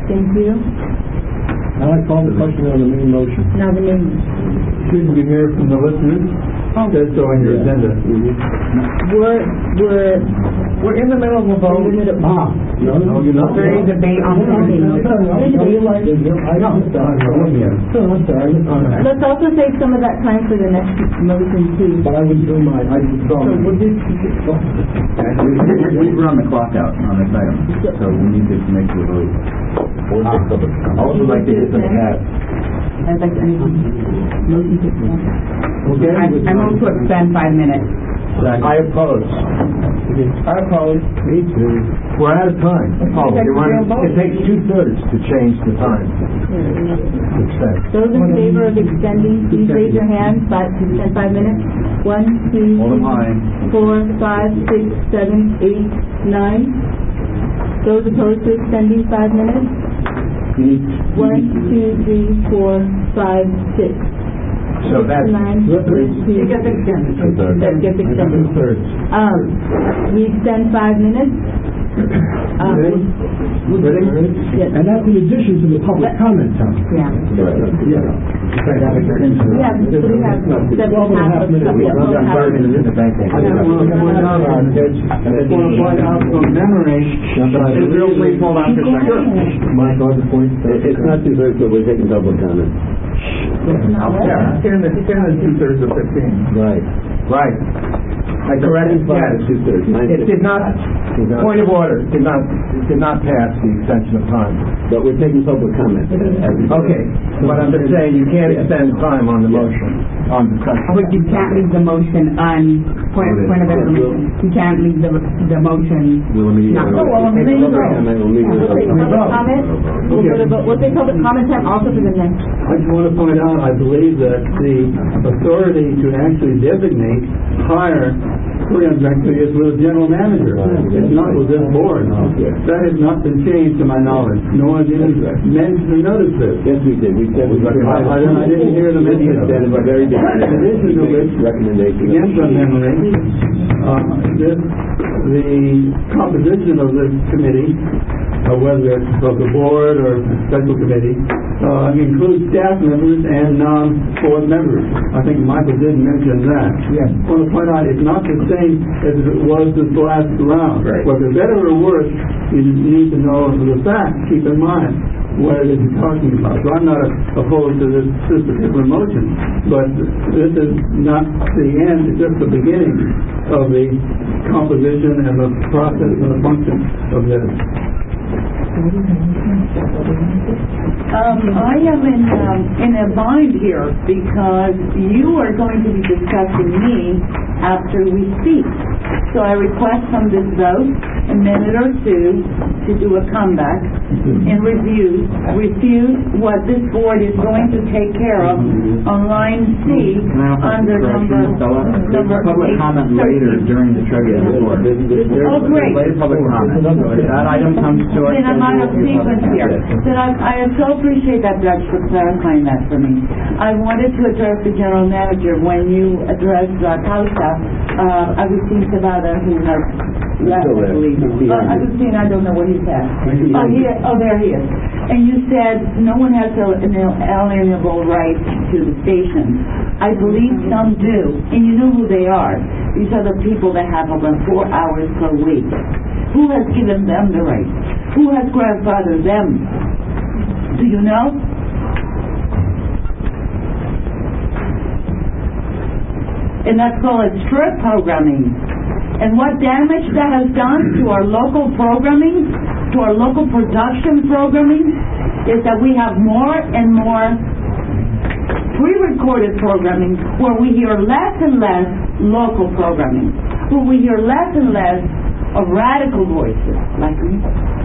Thank you. Now I call the question on the main motion. Now the name. Should we hear from the listeners? Oh. Says so on your agenda. We're in the middle of a vote. No, you're not. Very debate on something. I know. I'm sorry. Let's also save some of that time for the next motion too. But I would do my, We've run the clock out on this item, so we need to make the vote. I also like to get some hat. I'd like to motion to extend. Okay. I move to extend 5 minutes. I oppose. I oppose. Me too. We're out of time. It takes 2/3 to change the time. Those in favor of extending, please raise your hand. To extend 5 minutes. 1, 2, Hold them high. 4, 5, 6, 7, 8, 9. Those opposed to extending 5 minutes? 1, 2, 3, 4, 5, 6. So that's 9, 2, it gets extended. that gets extended. 2/3. We extend 5 minutes. Yes. And that's in addition to the public comment time. Yeah. We have several half of I just want to point out from memory. Real quick, hold on for a second. Mike, on the point. It's not 2/3, but we're taking public comment. Yeah, 10 and 2/3 of 15. Right. Right. I corrected that. 2/3. It did not, point of order, did not pass the extension of time. But we're taking public comment. Okay, but I'm just saying you can't extend time on the motion, on discussion. But you can't leave the motion on point of information. You can't leave the motion. We'll immediately Public comment. We'll take public comment time also for the next. I just want to point out, I believe that the authority to actually designate, hire program director is with the general manager. It's not with this board. That has not been changed to my knowledge. No one didn't mention or notice this. Yes, we did. We said we I didn't hear the mention of that is it. very different. In addition to which, Recommendation. again from memory, the composition of the committee, whether it's of the board or special committee, includes staff members and non-board members. I think Michael did mention that. Yes. I want to point out it's not the same as it was this last round. Right. Whether better or worse, you need to know the facts. Keep in mind what it is you're talking about. So I'm not opposed to this particular motion, but this is not the end, it's just the beginning of the composition and the process and the function of this. I am in a bind here because you are going to be discussing me after we speak. So I request from this vote a minute or two to do a comeback and refute what this board is going to take care of on line C under number Public comment later during the trivia report. Oh, great. Later public comment. So if that item comes to us, Then I'm out of sequence here. Then I so appreciate that, Judge, for clarifying that for me. I wanted to address the general manager when you addressed Causa, Agustin Cevada, who has left, I believe. Agustin, I don't know what he said. There he is. And you said no one has an alienable right to the station. I believe some do, and you know who they are. These are the people that have over 4 hours per week. Who has given them the right? Who has grandfathered them? Do you know? And that's called strip programming. And what damage that has done to our local programming, to our local production programming, is that we have more and more pre-recorded programming where we hear less and less local programming, where we hear less and less of radical voices like me.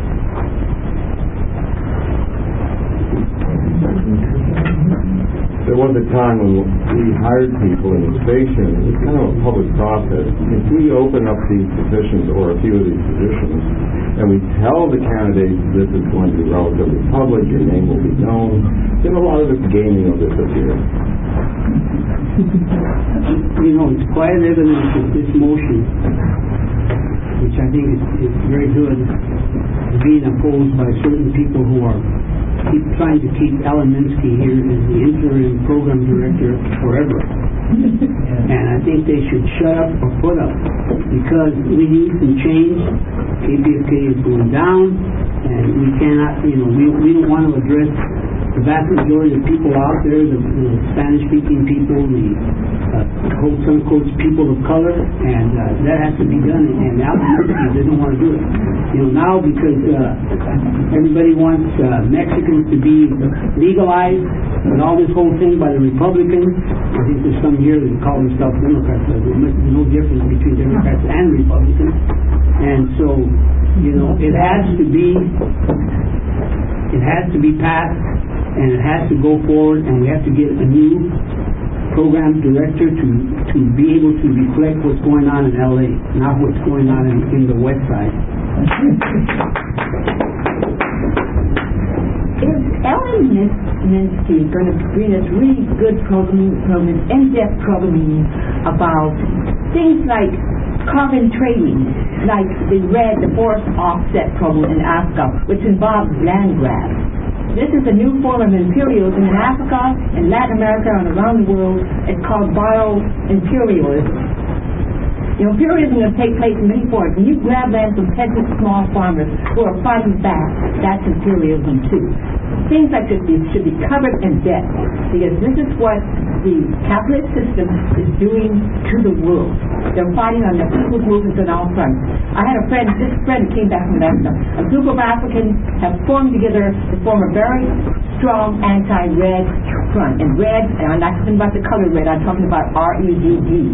There was a time when we hired people in the station. It was kind of a public process. If we open up these positions or a few of these positions and we tell the candidates this is going to be relatively public, your name will be known, then a lot of the gaming will disappear. You know, it's quite evident that this motion which I think is very good, is being opposed by certain people who are trying to keep Alan Minsky here as the interim program director forever. And I think they should shut up or put up, because we need some change. KPFK is going down, and we cannot, we don't want to address the vast majority of people out there, the Spanish-speaking people, the quote-unquote people of color, and that has to be done, and Alan Minsky doesn't want to do it. Now because everybody wants Mexicans to be legalized, and all this whole thing by the Republicans, I think there's some here that call themselves Democrats, but there's no difference between Democrats and Republicans. And so, it has to be passed, and it has to go forward, and we have to get a new program director to be able to reflect what's going on in LA, not what's going on in the West Side. Is Alan Minsky going to bring us really good programming, in-depth programming about things like carbon trading, like the forest offset program in Africa, which involves land grabs? This is a new form of imperialism in Africa, in Latin America, and around the world. It's called bioimperialism. Imperialism will take place in many forms. When you grab land from peasant small farmers who are fighting back, that's imperialism too. Things like this should be covered in debt, because this is what the capitalist system is doing to the world. They're fighting on the people's movements on all fronts. I had this friend came back from Africa. A group of Africans have formed together to form a very strong anti-red front. And red, and I'm not talking about the color red, I'm talking about R-E-D-D.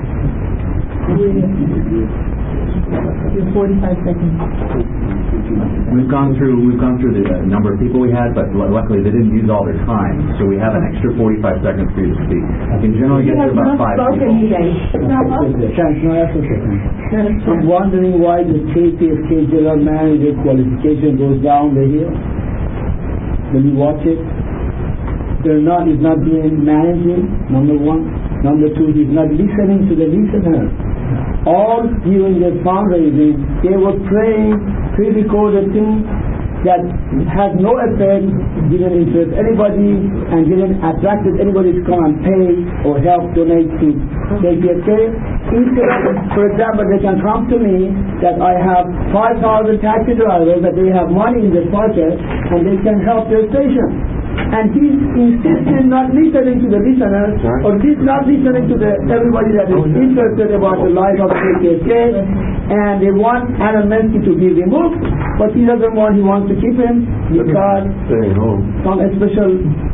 Your 45 seconds. We've gone through the number of people we had, but luckily they didn't use all their time, so we have an extra 45 seconds for you to speak. I can generally get to about 5 people. I'm wondering why the KPFK general manager qualification goes down the hill. When you watch it, he's not doing managing, number one. Number two, he's not listening to the listener. All during the fundraising, they were playing pre-recorded things that has no effect, didn't interest anybody, and didn't attract anybody to come and pay or help donate to KPFK. Instead of, for example, they can come to me that I have 5,000 taxi drivers, that they have money in their pocket, and they can help their station. And he's insisting not listening to the listener, or he's not listening to everybody that is interested about the life of KKK, and they want Alan Minsky to be removed, but he doesn't want, he wants to keep him because some special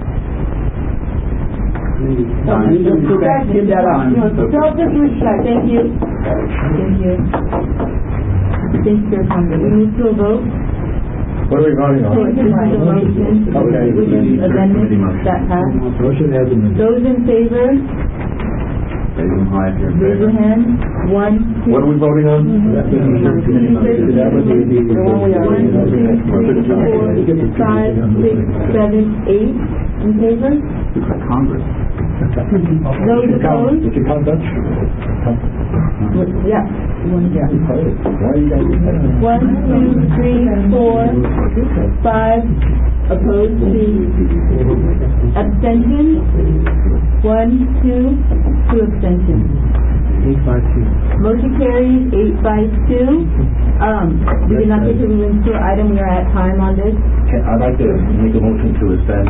give that on. Self-disrespect. Thank you. Thank you. Thank you for your comment. We move to a vote. What are we voting on? So this is a motion, Okay. which is amendment that passed. Motion has amended. Those in favor, Raise them high if you're in raise favor. your hand. 1, 2, What are we voting on? 1, 2, 3, 4, 5, 6, 7, 8 in favor. Looks like Congress. Those opposed? Did you count that? Yeah. 1, 2, 3, 4, 5. Opposed? 2. Abstentions? 1, 2. 2 abstentions. 852. Motion carries 8-2. We did not get to the Windsor item. We are at time on this. I'd like to make a motion to suspend.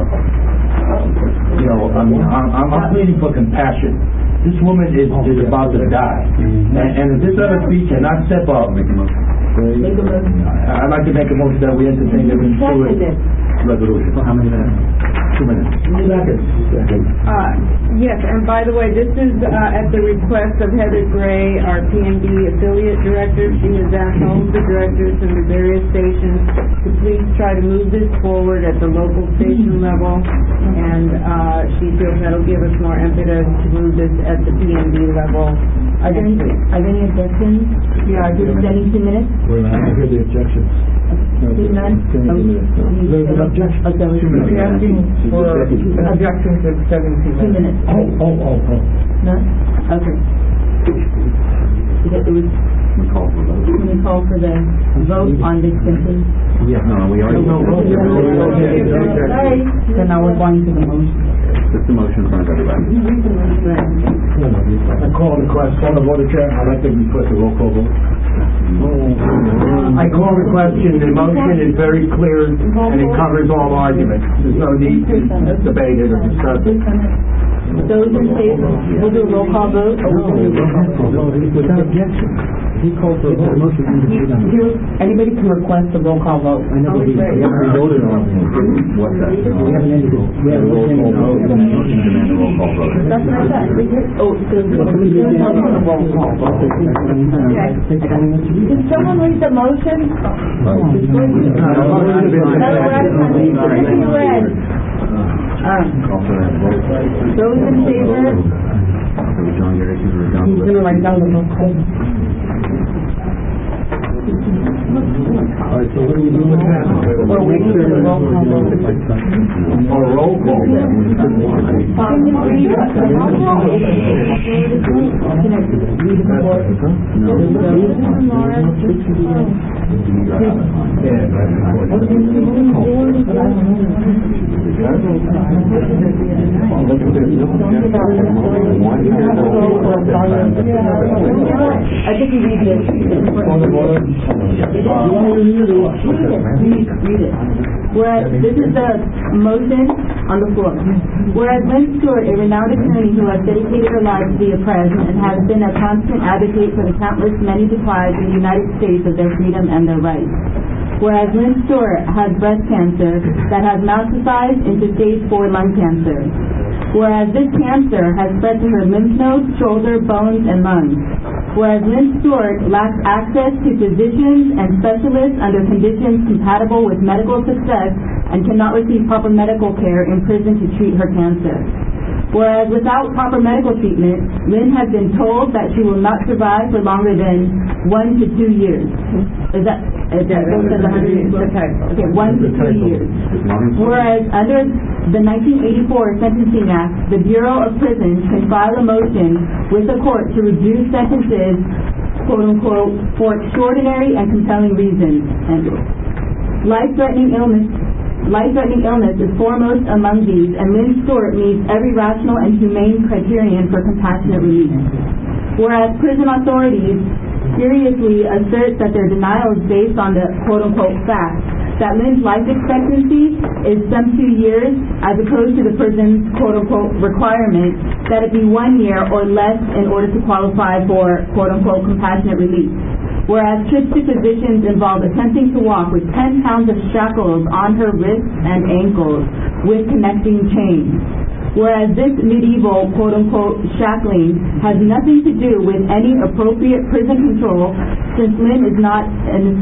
I'm pleading for compassion. This woman is about to die, and if this other speech cannot step up, Make a motion. I'd like to make a motion that we entertain the resolution. How many minutes? 2 minutes. Yes, and by the way, this is at the request of Heather Gray, our PMB affiliate director. She has asked all of the directors in the various stations to please try to move this forward at the local station level, and she feels that'll give us more impetus to move this at the PMB level. Are there any objections? Yeah, just extending 2 minutes? Wait a minute, I hear the objections. Seeing none? There's an objection. Okay. 2 minutes. We're asking for objections of 17 2 minutes. Oh. None? Okay. It was we call for a vote. Can we call for the vote on the extension? Yeah, no, we already. Sorry, so now we're going to the motion. Just the motion in front of everybody. I call the question, the voter chair, I'd like to request a roll call vote. I call the question, the motion is very clear and it covers all arguments. There's no need to debate it or discuss it. Those in favor, we'll do a roll call vote. Without objection. He called for a vote. Anybody can request a roll call vote. I know, but we haven't voted on it. What's that? We haven't ended it. We have a roll call vote. Motion to demand a roll call vote. That's what I said. Oh, there's a roll call vote. Okay. Can someone read the motion? Those in favor? He's going to write down the roll call. All right, so what do we do with that? We're waiting for the roll call vote. Or a roll call. I think you read this. Read it. Whereas, this is the motion on the floor. Whereas Lynn Stewart, a renowned attorney who has dedicated her life to the oppressed and has been a constant advocate for the countless many deprived in the United States of their freedom and their rights. Whereas Lynn Stewart has breast cancer that has metastasized into stage 4 lung cancer. Whereas this cancer has spread to her lymph nodes, shoulder, bones, and lungs. Whereas Lynn Stewart lacks access to physicians and specialists under conditions compatible with medical success and cannot receive proper medical care in prison to treat her cancer. Whereas without proper medical treatment, Lynn has been told that she will not survive for longer than 1 to 2 years. Is that 1 to 2 years. Whereas under the 1984 Sentencing Act, the Bureau of Prisons can file a motion with the court to reduce sentences, quote unquote, for extraordinary and compelling reasons. And life-threatening illness is foremost among these, and Lynn Stewart meets every rational and humane criterion for compassionate release. Whereas prison authorities seriously assert that their denial is based on the quote-unquote fact that Lynn's life expectancy is some 2 years as opposed to the prison's quote-unquote requirement that it be 1 year or less in order to qualify for quote-unquote compassionate release. Whereas trips to physicians involve attempting to walk with 10 pounds of shackles on her wrists and ankles with connecting chains. Whereas this medieval quote-unquote shackling has nothing to do with any appropriate prison control since Lynn is not an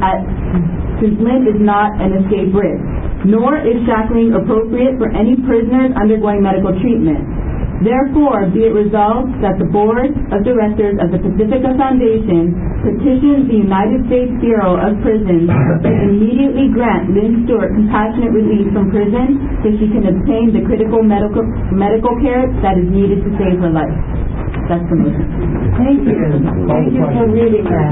escape risk, nor is shackling appropriate for any prisoners undergoing medical treatment. Therefore, be it resolved that the Board of Directors of the Pacifica Foundation petitions the United States Bureau of Prisons to immediately grant Lynn Stewart compassionate release from prison so she can obtain the critical medical care that is needed to save her life. That's the motion. Thank you. Thank you for reading that.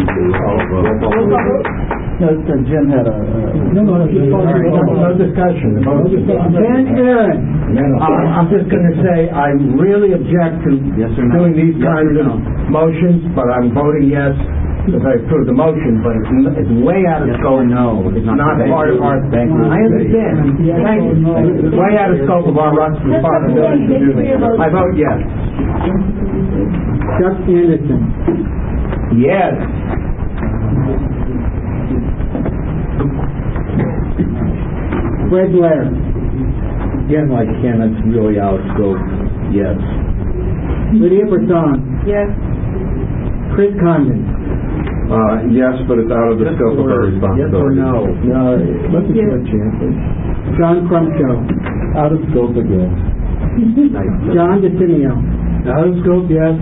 Jim had No discussion. Ben Aaron. I'm just going to say, I really object to doing these kinds of motions, but I'm voting yes if I approve the motion, but it's way out of scope. No, it's not part of our... I understand. It's way out of scope of our responsibility to do this. I vote yes. Chuck Anderson. Yes. Fred Blair. Again, like Ken, it's really out of scope. Yes. Lydia Brisson. Yes. Chris Condon. Yes, but it's out of the scope of our responsibility. Yes or no? No. Let's give it a chance. John Crumshow. Out of scope again. John DeCimio. Out of scope, yes.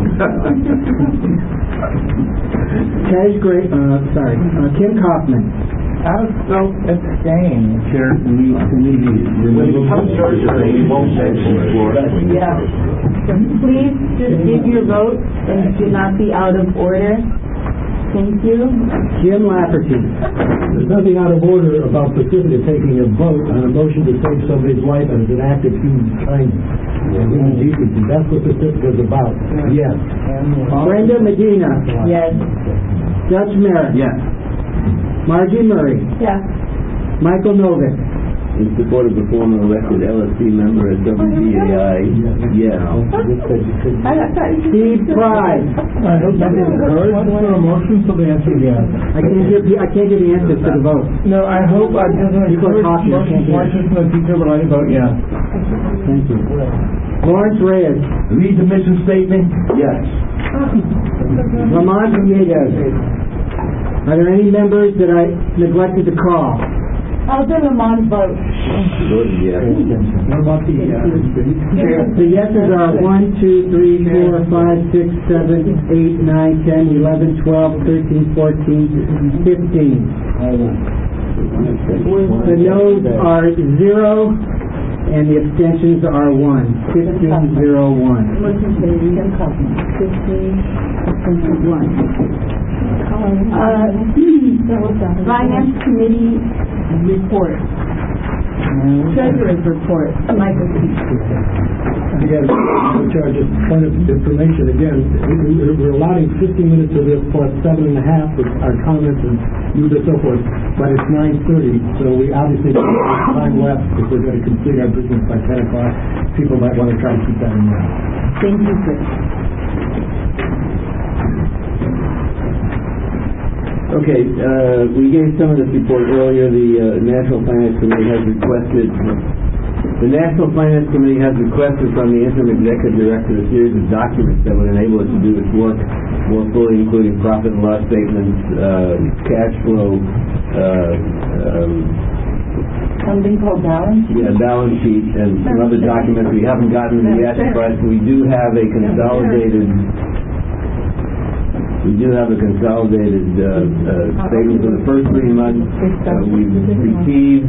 Kim Kaufman. Out of scope, abstain. Chair, when it comes to we won't mention the floor. Yeah. So please just give your vote and do not be out of order. Thank you. Jim Lafferty. There's nothing out of order about Pacifica taking a vote on a motion to save somebody's life as an act of human kindness. Human decency. That's what Pacifica's about. Yes. Brenda Medina. Yes. Dutch Merritt. Yes. Margie Murray. Yes. Michael Novick. In support of the former elected LSC member at WBAI, yes. Steve Pride. I hope that is encouraged for a motion, so the answer is yes. I can't give the answers to the vote. No, I hope I doesn't People are encourage talking, I can't motion hear. from the teacher, but I vote yes. Thank you. Lawrence Reyes. Read the mission statement? Yes. Lamont Villegas. Are there any members that I neglected to call? I'll do Lamont's vote. Yes. What about the, The yeses are 1, 2, 3, 4, 5, 6, 7, 8, 9, 10, 11, 12, 13, 14, 15. The noes are 0 and the abstentions are 1. 15, 0, 1. Motion carries. Jim Kaufman. 15, 1. Finance Committee report. Treasurer's report. Michael P. Again, Charge, just point of information, again, we're allotting 50 minutes of this plus 7.5 with our comments and use and so forth, but it's 9:30, so we obviously don't have time left if we're going to complete our business by 10 o'clock. People might want to try to keep that in mind. Thank you, sir. Okay, we gave some of this report earlier. The National Finance Committee has requested from the interim executive director a series of documents that would enable it to do its work more fully, including profit and loss statements, cash flow, Something called balance? balance sheet, and some other documents. We haven't gotten them yet, but we do have a consolidated statement for the first 3 months. We received.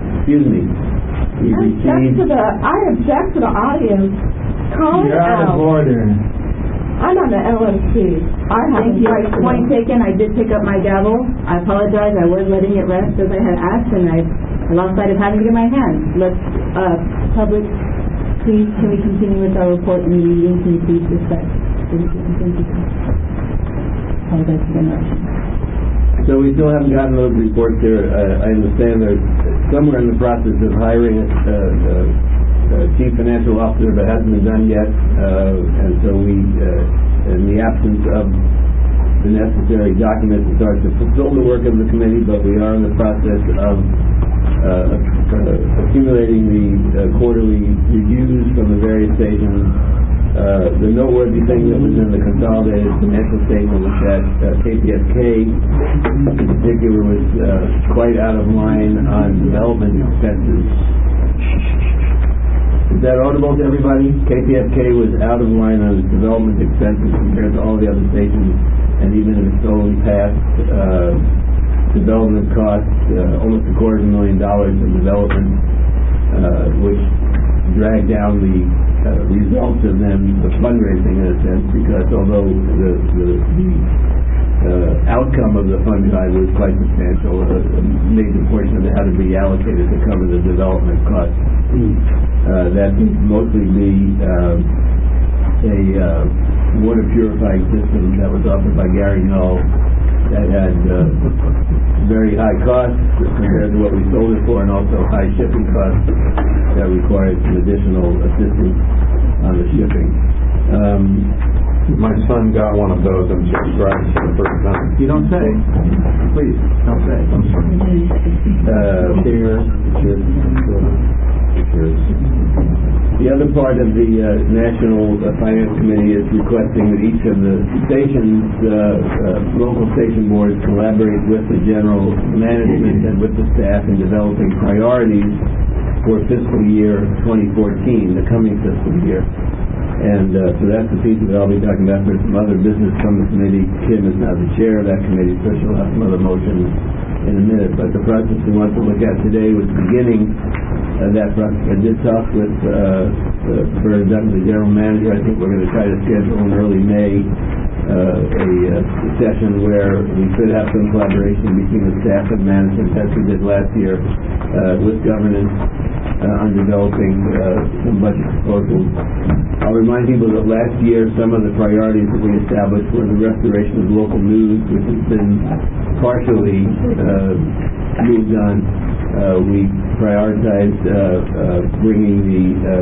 I object to the audience. Call it You're out of order. I'm on the LSC. Thank you. Point taken. I did pick up my gavel. I apologize. I was letting it rest as I had asked, and I lost sight of having it in my hand. Let's, public, please, can we continue with our report in the meeting? Can you please respect? Thank you. Apologize for the interruption. So we still haven't gotten those reports there. I understand they're somewhere in the process of hiring a chief financial officer, but hasn't been done yet. And so we, in the absence of the necessary documents to start to fulfill the work of the committee, but we are in the process of accumulating the quarterly reviews from the various stations. The noteworthy thing that was in the consolidated financial statement was that KPFK in particular was quite out of line on development expenses. Is that audible to everybody? KPFK was out of line on its development expenses compared to all the other stations, and even in its own past development costs, almost $250,000 in development, which dragged down the results of then the fundraising in a sense, because although the outcome of the fund drive was quite substantial, a major portion of it had to be allocated to cover the development costs. That would mostly be a water purifying system that was offered by Gary Null that had very high costs compared to what we sold it for, and also high shipping costs that required some additional assistance on the shipping. My son got one of those and subscribed for the first time. You don't say. Please, don't say. I'm sorry. The other part of the National Finance Committee is requesting that each of the stations, local station boards, collaborate with the general management and with the staff in developing priorities for fiscal year 2014, the coming fiscal year. And so that's the piece that I'll be talking about. There's some other business from the committee. Kim is now the chair of that committee, so she'll have some other motions in a minute. But the process we want to look at today was beginning that process. I did talk with Bernard Dutton, the general manager. I think we're going to try to schedule in early May a session where we could have some collaboration between the staff and management, as we did last year, with governance on developing some budget proposals. I'll remind people that last year some of the priorities that we established were the restoration of local news, which has been partially moved on. We prioritized bringing the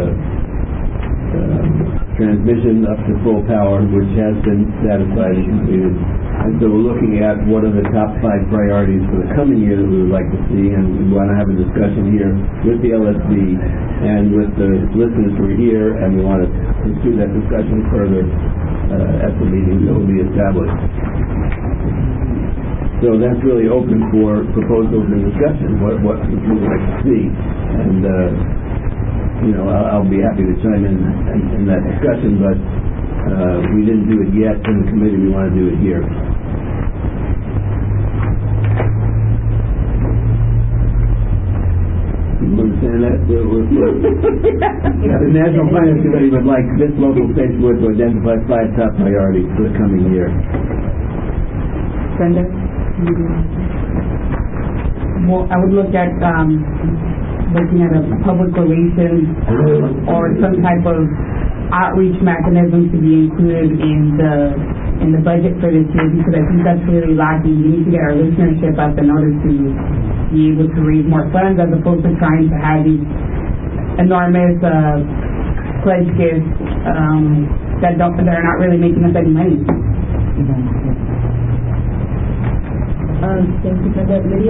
transmission up to full power, which has been satisfied and completed. And so we're looking at what are the top 5 priorities for the coming year that we would like to see, and we want to have a discussion here with the LSD and with the listeners who are here, and we want to pursue that discussion further at the meeting that will be established. So that's really open for proposals and discussion, what we would like to see. And I'll be happy to chime in that discussion, but we didn't do it yet in the committee. We want to do it here. You understand that? The National Finance Committee would like this local state board to identify 5 top priorities for the coming year. Brenda? Well, I would look at looking at a public relations or some type of outreach mechanism to be included in the budget for this year, because I think that's really lacking. We need to get our listenership up in order to be able to raise more funds, as opposed to trying to have these enormous pledge gifts that are not really making us any money. Thank you for that, Lydia.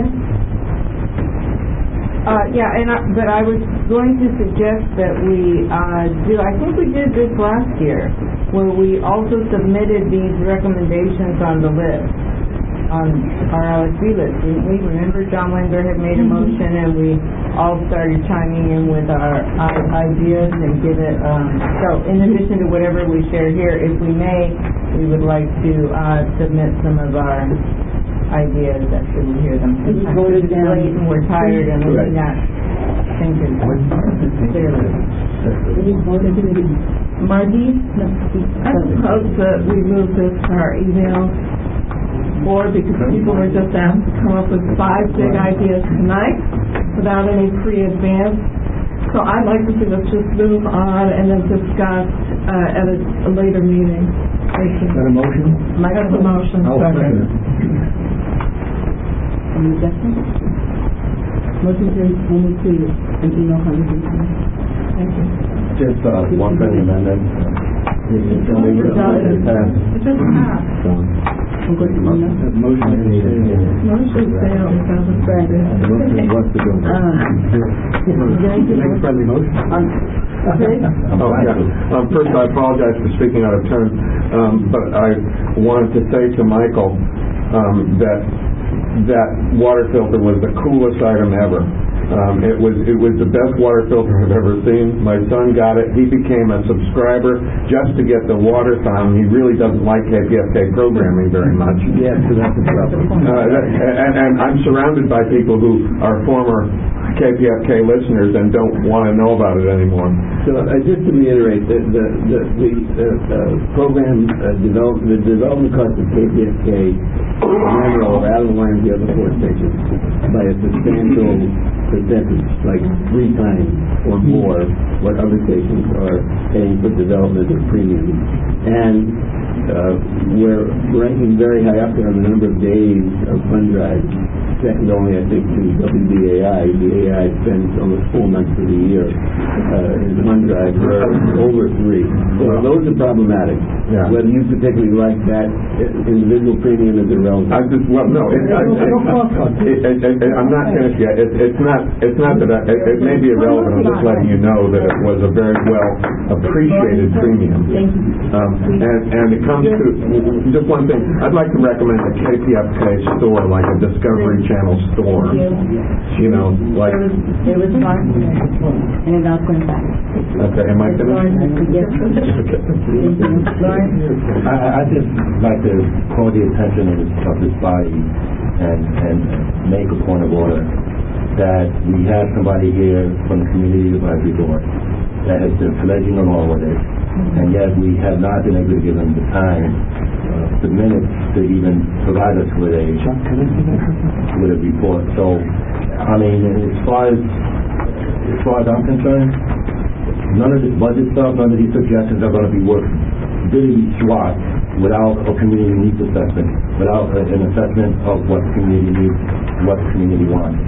But I was going to suggest that we do. I think we did this last year, where we also submitted these recommendations on the list, on our LSD list. Didn't we? Remember, John Wenger had made a motion, and we all started chiming in with our ideas and give it. So, in addition to whatever we share here, if we may, we would like to submit some of our ideas after we hear them. Sometimes it's late and we're tired and we're not thinking clearly. Margie? I propose that we move this to our email board, because people were just asked to come up with 5 big ideas tonight without any pre-advance. So I'd like to see us just move on and then discuss at a later meeting. Is that a motion? That's a motion. I'll second it. Any objection? Motion carries to an email conversation. Thank you. Just one friendly amendment. It just passed. We'll go to email. Motion failed because of Brandon. Motion wants to go. Make a friendly motion. First, I apologize for speaking out of turn, but I wanted to say to Michael that water filter was the coolest item ever. It was the best water filter I've ever seen. My son got it. He became a subscriber just to get the water fountain. He really doesn't like KPFK programming very much. Yes, so that's a problem. And I'm surrounded by people who are former KPFK listeners and don't want to know about it anymore. So just to reiterate, the program the development cost of KPFK are out of line with the other 4 stations by a substantial percentage, like 3 times or more what other stations are paying for development of premium. And we're ranking very high up there on the number of days of fund drive, second only, I think, to WDAI. The AI spends almost 4 months of the year in fund drive. We're over 3. So those are problematic. Yeah. Whether you particularly like that individual premium is irrelevant. I'm not finished yet. It's not that it may be irrelevant. I'm just letting you know that it was a very well appreciated premium. And it comes to just one thing. I'd like to recommend a KPFK store, like a Discovery Channel store. You know, like. It was fun, and it's not going back. Okay, am I finished? Yes. I just like to call the attention of this body and make a point of order that we have somebody here from the Community Advisory Board that has been pledging along with it, and yet we have not been able to give them the time the minutes to even provide us with a report. So, I mean, as far as I'm concerned, none of this budget stuff, none of these suggestions are going to be worth really SWAT without a community needs assessment, without an assessment of what the community needs, what the community wants.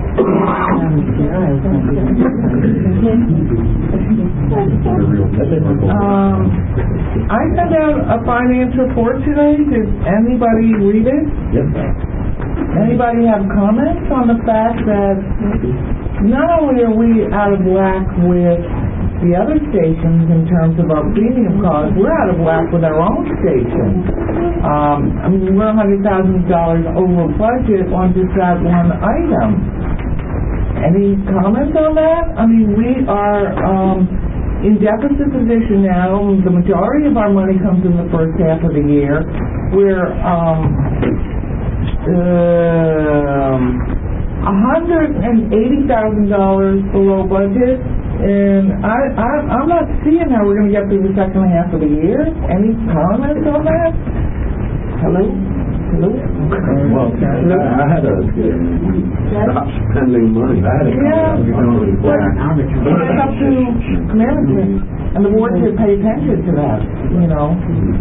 I sent out a finance report today. Did anybody read it? Yes. Anybody have comments on the fact that not only are we out of whack with the other stations in terms of our premium costs, we're out of whack with our own station. I mean, we're $100,000 over budget on just that one item. Any comments on that? I mean, we are in deficit position now. The majority of our money comes in the first half of the year. We're $180,000 below budget. And I'm not seeing how we're going to get through the second half of the year. Any comments on that? Hello? Well, I had a Stop spending money. I had a It's up to management and the board to pay attention to that, you know.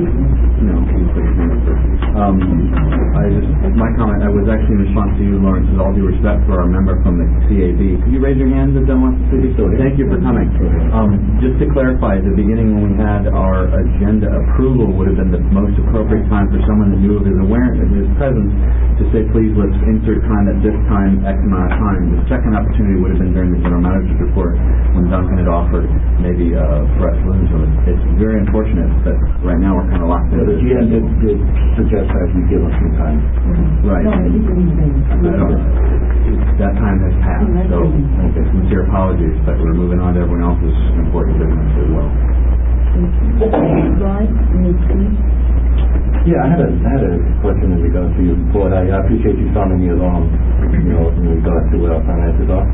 My comment, I was actually in response to you, Lawrence, with all due respect for our member from the CAB. Could you raise your hand if someone wants to speak? Thank you for coming. Just to clarify, at the beginning when we had our agenda approval would have been the most appropriate time for someone that knew of his awareness, his presence, to say, please, let's insert time at this time, X amount of time. The second opportunity would have been during the general manager's report when Duncan had offered maybe for us. So it's very unfortunate that right now we're kind of locked in. The GM did suggest that we give us some time. Right. That time has passed, so sincere apologies, but we're moving on to everyone else's important business as well. Yeah, I had a question in regards to your report. I appreciate you sounding me along, in regards to what our finances are.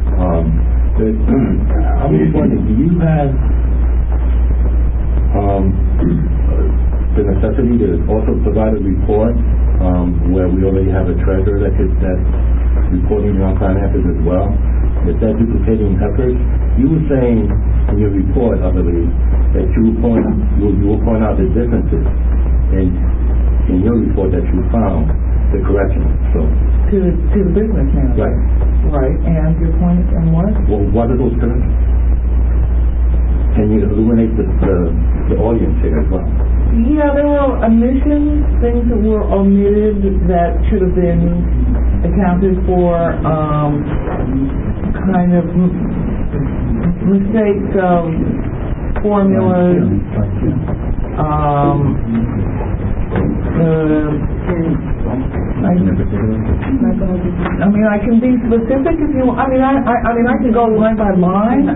I'm just wondering, do you have the necessity to also provide a report where we already have a treasurer that's reporting on finances as well? Is that duplicating efforts? You were saying in your report, I believe, that you will point out the differences in your report that you found, the corrections. So to the business manager. Right. And your point on what? Well, what are those corrections? Can you illuminate the audience here as well? Yeah, there were omissions, things that were omitted that should have been accounted for, kind of mistakes of formulas, I mean, I can be specific if you. I mean, I can go line by line.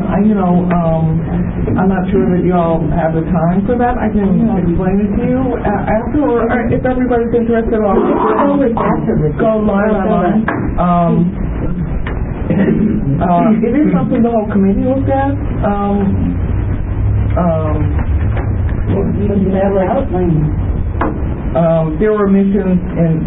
I'm not sure that y'all have the time for that. I can explain it to you after, or if everybody's interested, I'll go line by line. It is something the whole committee looked at. There were omissions in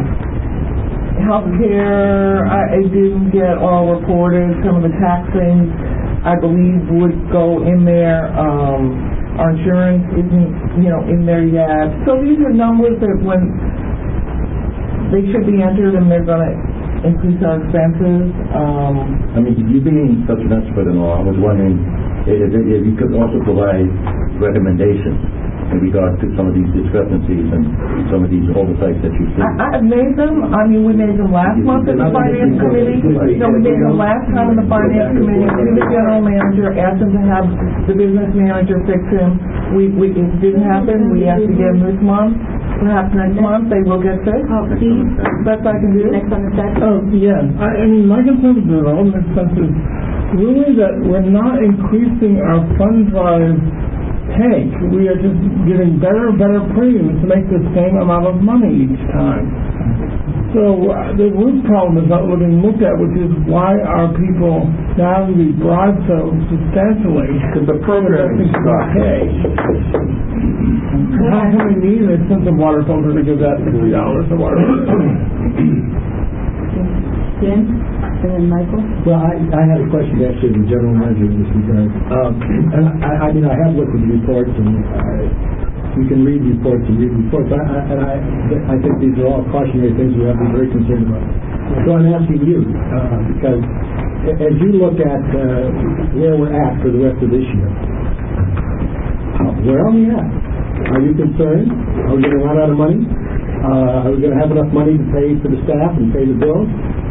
healthcare. I didn't get all reported. Some of the tax things I believe would go in there. Our insurance isn't, in there yet. So these are numbers that when they should be entered and they're going to increase our expenses. I mean, you being such an expert in law, I was wondering if you could also provide recommendations in regards to some of these discrepancies and some of these oversights that you see. I've made them. I mean, we made them last month in the Finance Committee. No, we made them last time in the Finance Committee to the General Manager, asked him to have the business manager fix him. It didn't happen. We asked again this month. Perhaps next month they will get fixed. Steve? Best I can do. Next on the set. I mean, my concern with the development expenses really that we're not increasing our fund drive tank. We are just getting better and better premiums to make the same amount of money each time. So the root problem is not being looked at, which is why are people now to be bribed so substantially? Because the program is okay. How can we need an expensive water filter to give that $60 a water filter? Jim? And then Michael? Well, I had a question actually to the general manager in this regard. And I mean, I have looked at the reports, and you can read reports and read reports. I think these are all cautionary things we have to be very concerned about. So I'm asking you, because as you look at where we're at for the rest of this year, where are we at? Are you concerned? Are we going to run out of money? Are we going to have enough money to pay for the staff and pay the bills?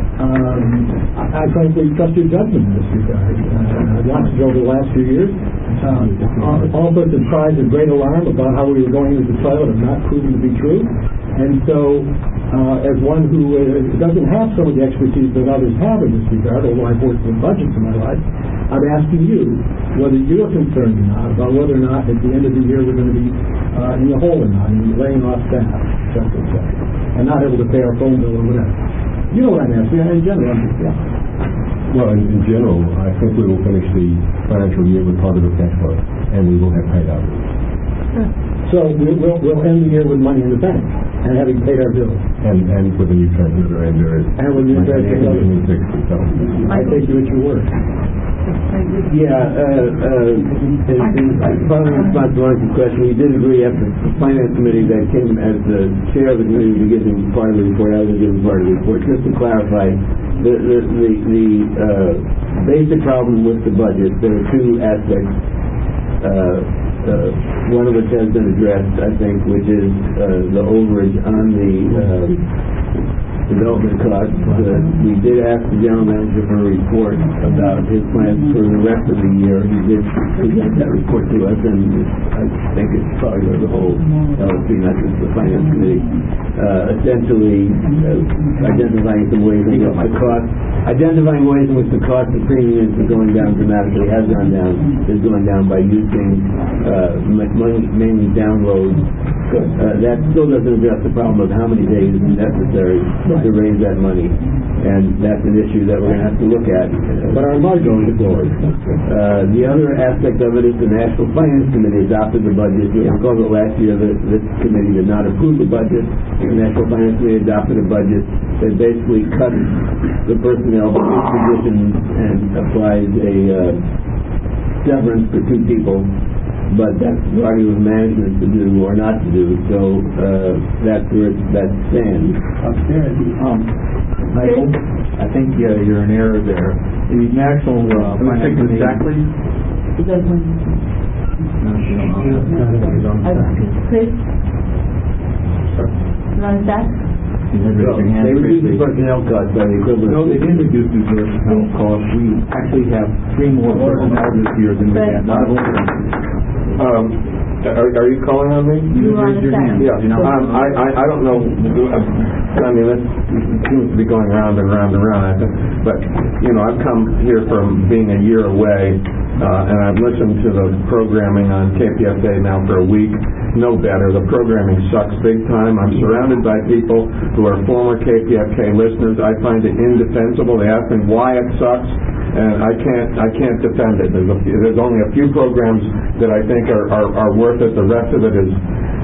I frankly trust your judgment in this regard. I've watched it over the last few years. All sorts of cries of great alarm about how we were going into the toilet have not proven to be true. And so, as one who doesn't have some of the expertise that others have in this regard, although I've worked with budgets in my life, I'm asking you whether you're concerned or not about whether or not at the end of the year we're going to be in the hole or not, and laying off staff, et cetera, and not able to pay our phone bill or whatever. You know what I'm asking, in general. Yeah. Well, in general, I think we will finish the financial year with positive cash flow, and we will have paid out. So we'll end the year with money in the bank and having paid our bills. And with a new transmitter and there is. And with new transmitter. I take you at your word. Following response to Lawrence's question, we did agree after the Finance Committee that came as the chair of the committee to give him part of the report, I was giving part of the report. Just to clarify, the basic problem with the budget, there are two aspects. One of which has been addressed, I think, which is the overage on the development costs. We did ask the general manager for a report about his plans for the rest of the year. He did present that report to us, and I think it's probably the whole LSC, not just the Finance Committee. Essentially, identifying some ways in which the cost, of premiums is going down dramatically, has gone down, is going down by using mainly downloads. That still doesn't address the problem of how many days is necessary to raise that money, and that's an issue that we're going to have to look at. But our margin is lower. The other aspect of it is the National Finance Committee adopted the budget. You recall that last year this committee did not approve the budget. The National Finance Committee adopted a budget that basically cut the personnel for each position and applied a severance for 2 people. But that's already with management to do or not to do, so that's where that stands. Upstairs, Michael, I think you're in error there. The National Finance Committee... Exactly? Chris? You want to start? They reduced the personnel costs by the equivalent. No, they didn't reduce the personnel costs. We actually have 3 more personnel this year than we had last year. Are you calling on me? You raised your hand. Yeah. I don't know. I mean, that seems to be going round and round and round. But I've come here from being a year away, and I've listened to the programming on KPFK now for a week. No better. The programming sucks big time. I'm surrounded by people who are former KPFK listeners. I find it indefensible. They ask me why it sucks, and I can't defend it. There's only a few programs that I think are worth it. The rest of it is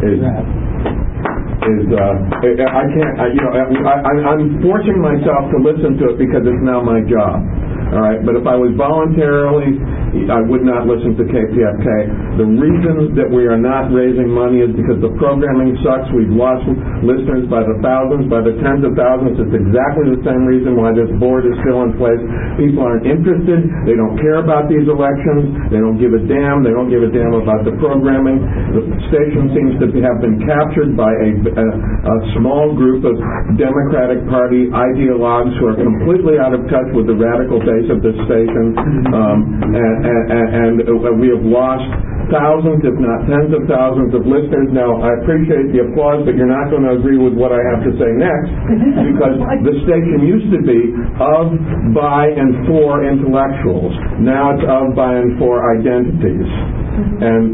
I can't. I'm forcing myself to listen to it because it's now my job. All right, but if I was voluntarily, I would not listen to KPFK. The reason that we are not raising money is because the programming sucks. We've lost listeners by the thousands, by the tens of thousands. It's exactly the same reason why this board is still in place. People aren't interested. They don't care about these elections. They don't give a damn. They don't give a damn about the programming. The station seems to have been captured by a small group of Democratic Party ideologues who are completely out of touch with the radical base of this station, and we have lost thousands, if not tens of thousands of listeners. Now, I appreciate the applause, but you're not going to agree with what I have to say next, because the station used to be of, by, and for intellectuals. Now it's of, by, and for identities. And,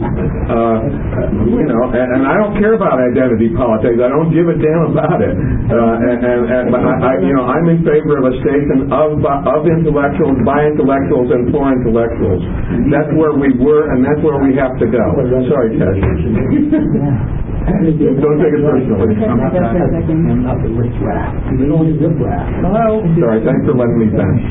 and I don't care about identity politics. I don't give a damn about it. But I'm in favor of a station of intellectuals, by intellectuals, and for intellectuals. That's where we were, and that's where we have to go. Sorry, Ted. Don't take it personally. Hello? Sorry, thanks for letting me finish.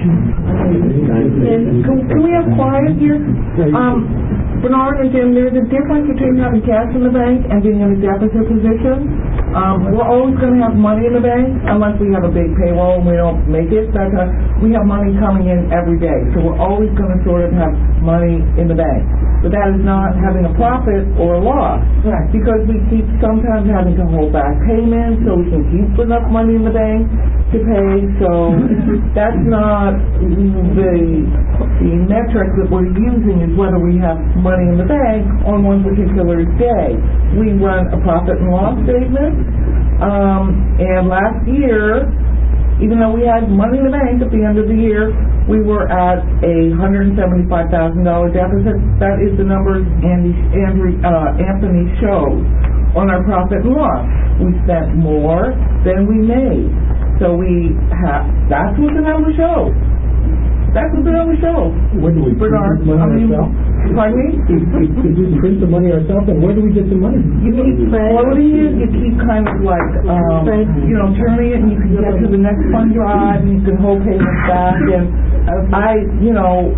Can we have quiet here? Bernard and Jim, there's a difference between having cash in the bank and being in a deficit position. We're always going to have money in the bank unless we have a big payroll and we don't make it. We have money coming in every day, so we're always going to sort of have money in the bank. But that is not having a profit or a loss. Right. Because we keep sometimes having to hold back payments so we can keep enough money in the bank to pay. So that's not the metric that we're using, is whether we have money in the bank on one particular day. We run a profit and loss statement. And last year, even though we had money in the bank at the end of the year, we were at a $175,000 deficit. That is the numbers Anthony showed on our profit and loss. We spent more than we made. So that's what the number shows. That's what the number shows. Where do we print the money ourselves? Pardon me? Did we print the money ourselves, and where do we get the money? You keep floating it, you keep kind of like, turning it, and you can get to the next fund drive, and you can hold payments back, and I don't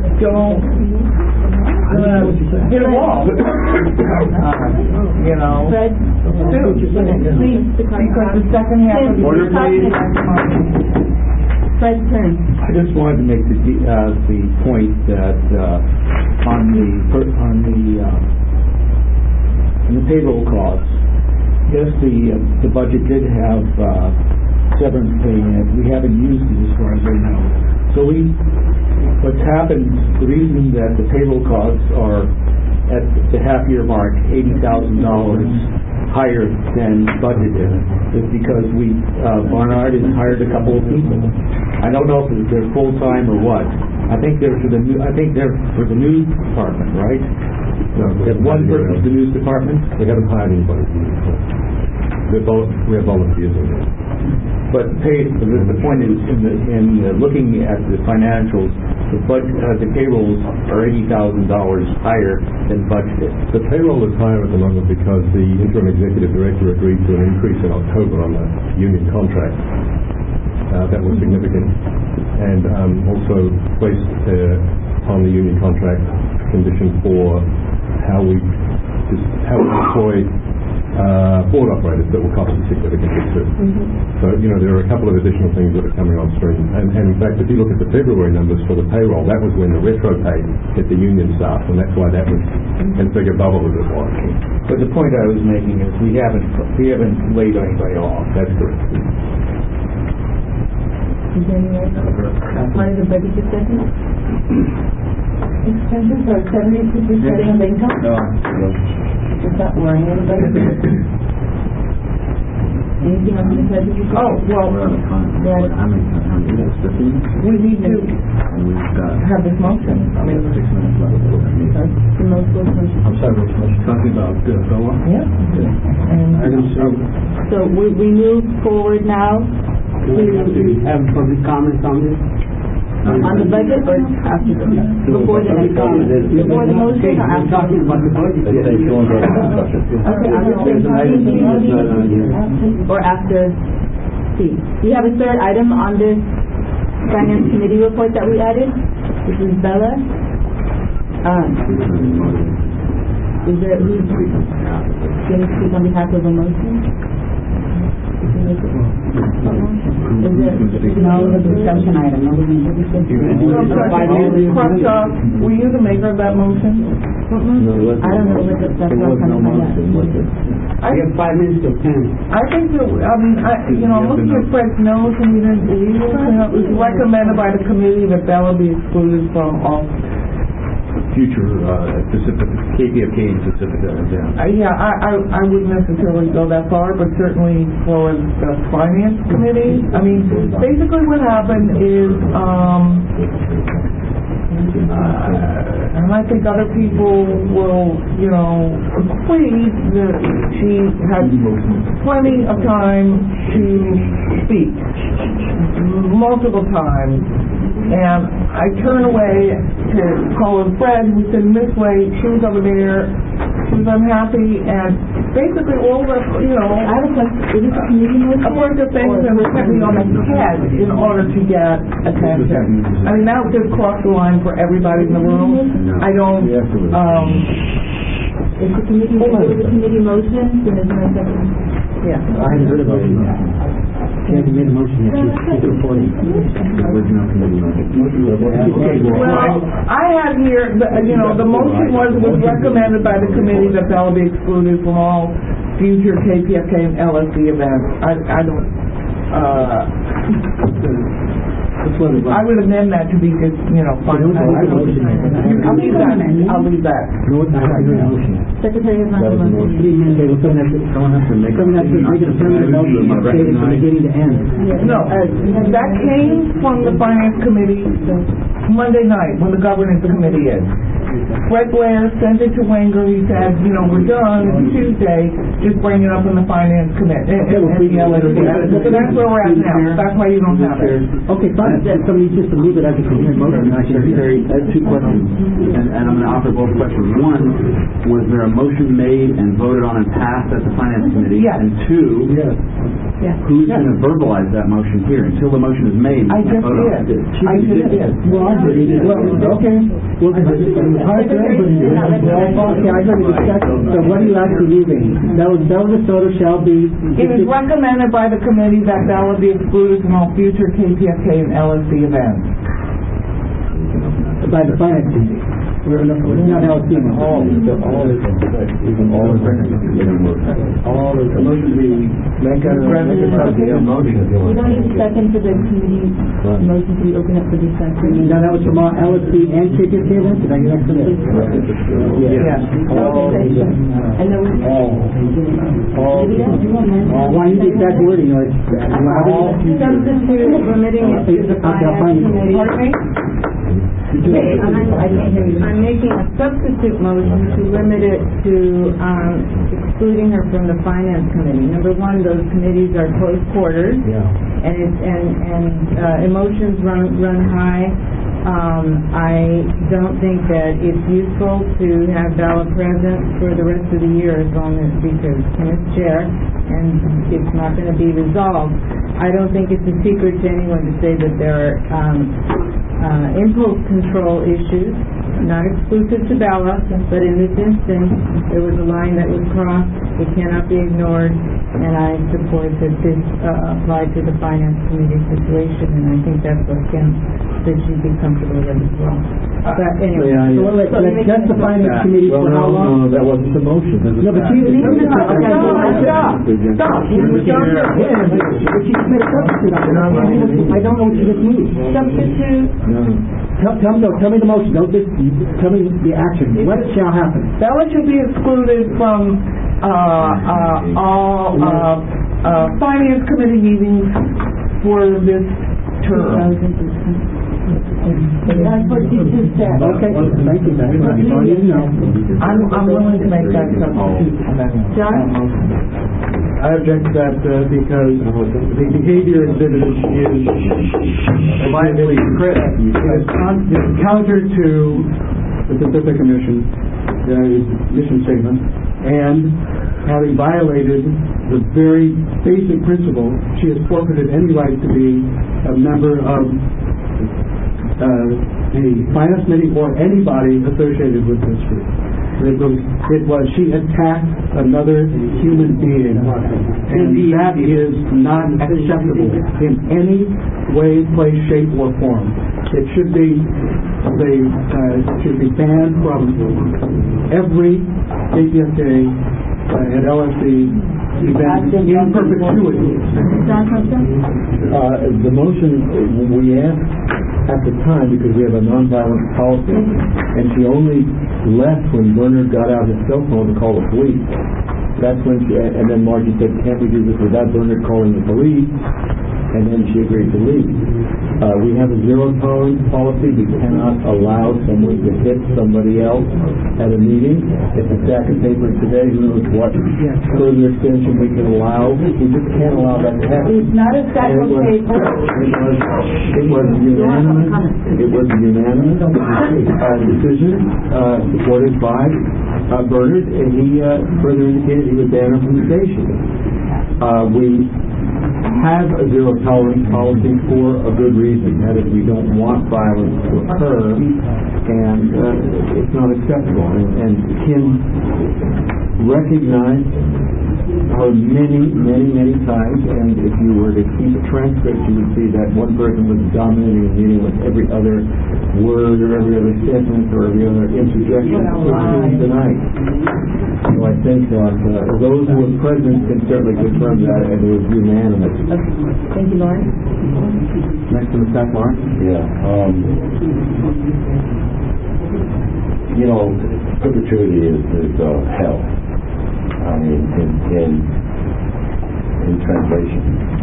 get involved. Fred, please, because the second half of the order, please. Fred's turn. I just wanted to make the point that on the payroll costs, yes, the budget did have severance pay in it. We haven't used it as far as I know. So what's happened, the reason that the payroll costs are at the half-year mark $80,000 higher than budgeted is because Barnard has hired a couple of people. I don't know if they're full-time or what. I think they're for the news department, right? No, we have one person for the news department. We haven't hired anybody. We have volunteers in there. But the point is, in looking at the financials, the payrolls are $80,000 higher than budgeted. The payroll is higher at the moment because the interim executive director agreed to an increase in October on the union contract. That was significant, and also placed on the union contract condition for how we employ board operators that will cost us significantly too. So, there are a couple of additional things that are coming on stream. And in fact, if you look at the February numbers for the payroll, that was when the retro pay hit the union staff, and that's why that was as big a bubble as it was. But the point I was making is we haven't laid anybody off. That's correct. Is there any other part of the budget discussion? Expenses are 72% of income? No. Is that worrying anybody? Anything else in the budget? We need to have this motion. I mean, 6 minutes left. The motion. I'm sorry, talking about FOA? Yeah. So we move forward now. Do we have public comments on this? On the budget or after? Before the next comment? Before the motion or after? Talking about the budget. Okay, or after C. We have a third item on this Finance Committee report that we added. This is Bella. Is there, who's going to speak on behalf of a motion? No, the discussion item. Were you the maker of that motion? I don't know what that's We have 5 minutes to 10. I think that, I'm looking at Fred's notes, and it was recommended by the committee that Bella be excluded from all future KPFK and specific exams. I wouldn't necessarily go that far, but certainly for the finance committee. I mean, basically what happened is, I'm I think other people will, agree that she had plenty of time to speak, multiple times. And I turned away to call her Fred, who said Miss Wade. She was over there. She was unhappy, and basically all the, I have a question. Is this a committee motion? a bunch of things that were kept me on the head in order to get attention. I mean, that would just cross the line for everybody in the room. I don't, It's a committee, it was a committee motion, then there's no second. yeah. I haven't heard about it yet. She hasn't made a motion yet. She's reporting. Well, I had here, the motion was recommended by the committee that Bella be excluded from all future KPFK and LSD events. I don't, I would amend that to be just, fine. I'll leave that. No, I haven't heard a motion yet. Secretary has not a motion. Okay, well, someone has to make an affirmative motion and say it from beginning to end. No, that came from the Finance Committee Monday night when the Governance Committee is. Fred Blair sent it to Wenger. He said, we're done. It's Tuesday. Just bring it up in the Finance Committee. So that's where we're at now. That's why you don't have it. Okay, fine. Somebody just to move it as a committee motion. I have two questions, and I'm going to offer both questions. One, was there a motion made and voted on and passed at the Finance Committee? Yes. And two, who's Yes. going to verbalize that motion here? Until the motion is made, I just did. I just did. Well, okay. Well, hard for everybody to do. Okay, I got to discuss. So what are you actually moving? Bella DeSoto shall be... It is recommended by the committee that Bella be excluded from all future KPFK and LSD events. By the Finance Committee. We're not LSD. All is the motion to be make a motion. We don't need a second for the committee motion to be open up for discussion. Now that was from LSD and KPFK then? Did I get that correct? Yes. And then we... Why you the exact wording? Substitute remitting it to the Finance Committee. Pardon me? I'm making a substitute motion to limit it to excluding her from the Finance Committee. Number one, those committees are close quarters, and emotions run high. I don't think that it's useful to have Bella present for the rest of the year because Kim is chair, and it's not going to be resolved. I don't think it's a secret to anyone to say that there are impulse control issues, not exclusive to Bella, but in this instance, there was a line that was crossed. It cannot be ignored, and I support that this applied to the Finance Committee situation, and I think that's what Kim said she'd be comfortable with as well. But anyway, That's the Finance Committee for how long? No, that wasn't the motion. No, but she... Stop. I don't know what you just moved. substitute. Tell me the motion. Don't just tell me the action. What shall happen? Bella should be excluded from all Finance Committee meetings for this term. That's what you just said. Okay, thank you very much. I'm willing to make that substitute amendment. John? I object to that because the behavior exhibited is violently is counter to the Pacific Commission mission statement, and having violated the very basic principle, she has forfeited any right to be a member of the Finance Committee or anybody associated with this group. She attacked another human being, and that is not acceptable in any way, place, shape, or form. It should be banned from every KPFK and LSD event in perpetuity. The motion we asked at the time, because we have a nonviolent policy, and she only left when Bernard got out his cell phone to call the police. That's when and then Margie said, can't we do this without Bernard calling the police? And then she agreed to leave. We have a zero tolerance policy. We cannot allow someone to hit somebody else at a meeting. If a stack of paper today, who knows what further extension we can allow. We just can't allow that to happen. It's not a stack of paper. It was unanimous. It was a unanimous decision supported by Bernard, and he further indicated he would ban her from the station. We have a zero tolerance policy for a good reason. That is, we don't want violence to occur, and it's not acceptable. And Kim recognized her many times, and if you were to keep a transcript, you would see that one person was dominating the meeting with every other word or every other sentence or every other interjection tonight. So I think that those who were present can certainly confirm that, and it was unanimous. Thank you, Lawrence. Next to the staff, Lawrence. Yeah. Perpetuity is hell. I mean, in translation.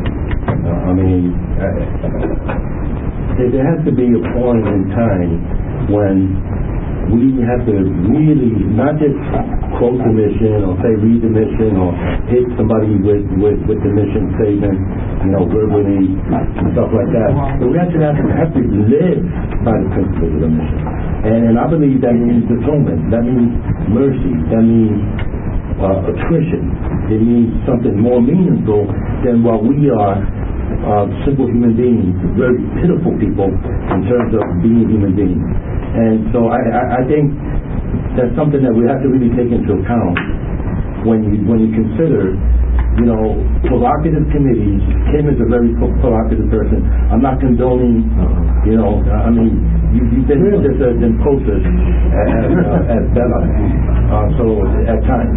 There has to be a point in time when we have to really not just quote the mission or say read the mission or hit somebody with the mission statement, verbally and stuff like that. But we actually have to live by the principles of the mission. And I believe that means atonement. That means mercy. That means attrition. It means something more meaningful than what we are, simple human beings, very pitiful people in terms of being human beings. And so I think that's something that we have to really take into account when you consider, provocative committees. Kim is a very provocative person. I'm not condoning, you've been just as impulsive as Bella, so at times.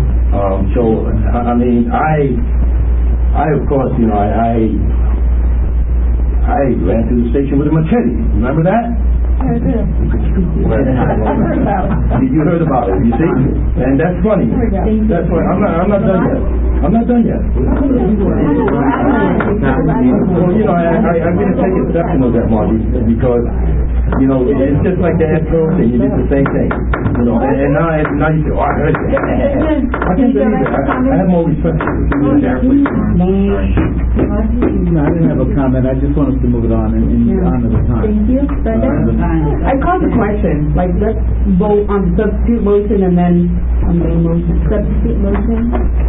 I of course, I ran through the station with a machete. Remember that? I do. You heard about it, you see? And that's funny. That's funny. I'm not done yet. I'm not done yet. Well, I'm going to take exception of that, Marty, because it's just like the Astros, and you did the same thing. And now you say, oh, I heard it. I can't believe it. I have more respect for you. No, I didn't have a comment. I just wanted to move it on and honor the time. Thank you. Brenda? I called the question. Let's vote on the substitute motion and then on the motion. Substitute motion?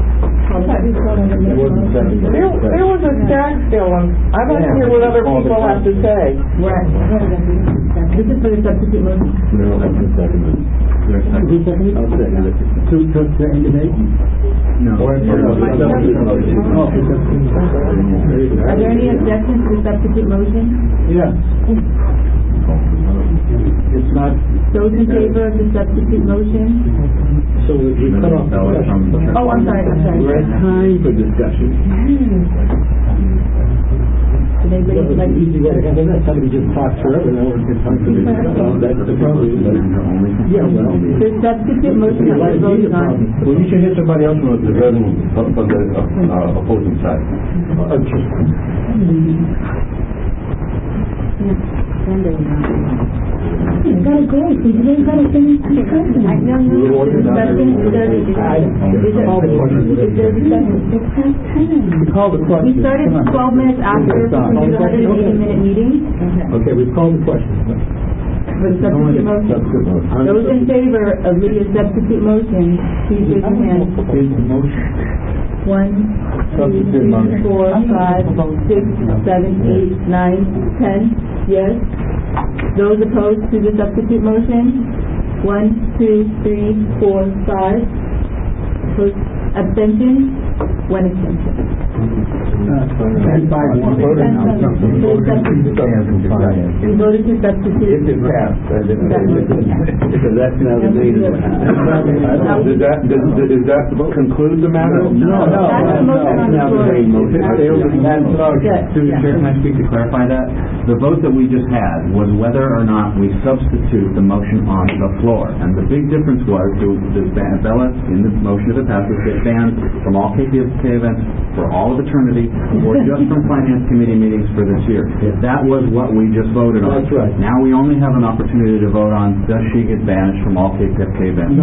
There was a standstill, and I'd like to hear what other people have to say. This is for the substitute motion. No, I can second it. Who seconded? I'll second it. To end debate? No. Are there any objections to the substitute motion? Yeah. It's not. Those in favor of the substitute motion? So we cut off the discussion. Oh, I'm sorry. We're at time for discussion. Did anybody like an easy way to handle that. Somebody just talks forever, and then we're in time for discussion. That's the problem. Yeah, well. The substitute motion that we're voting on. Well, you should hear somebody else from the opposing side. You gotta go, so you ain't gotta finish the discussion. I know, We called the question. We started 12 minutes after the 180-minute meeting. Okay, we've called the question. For the substitute motion. Those in favor of Lydia's substitute motion, please raise your hand. Here's the motion. 1, 2, 3, 4, 5, 6, 7, 8, 9, 10. Yes. Those opposed to the substitute motion? 1, 2, 3, 4, 5. Opposed? Abstentions? 1 extension. And 5 more. We voted to substitute. If it passed, because that's now the main. Does that conclude the matter? No. That's the motion on the floor. Through the chair, can I speak to clarify that? The vote that we just had was whether or not we substitute the motion on the floor. And the big difference was, does Bella, in the motion if it passes, get banned from all KPFK events for all all of eternity or just from Finance Committee meetings for this year. That was what we just voted on. That's right. Now we only have an opportunity to vote on, does she get banished from all KPFK events?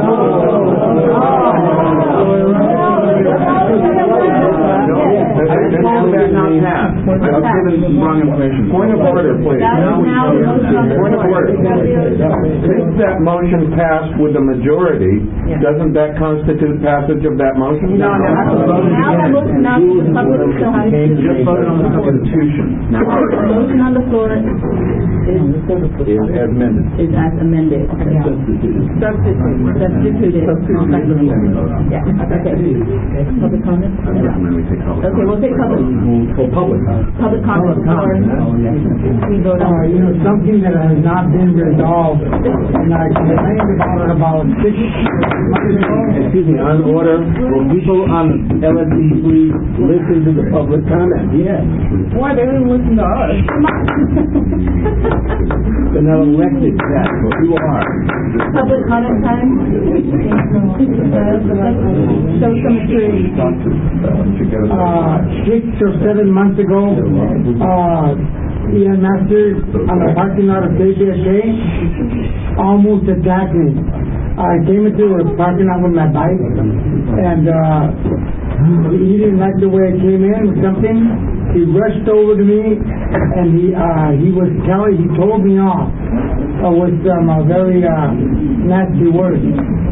I've given wrong information. Point of order, please. Point of order. Since that motion passed with a majority, doesn't that constitute passage of that motion? Now the motion now to the public still has to Just voted on the Constitution. Now, the motion on the floor is As amended. as amended. Substituted. Yeah, okay. Public comment? I recommend we take public Okay, we'll take public. For public. Public comment before we vote on. Something that has not been resolved, and I complained about it about 6 months ago. Excuse me, on order, will people on LSD please listen to the public comment? Yes. Why they didn't listen to us? They're not elected, that's what you are. Public comment time? Show some maturity. 6 or 7 months ago, Ian Masters on the parking lot of KPFK almost attacked me. I came into a parking lot with my bike, and he didn't like the way I came in with something. He rushed over to me, and he told me off with some very nasty words.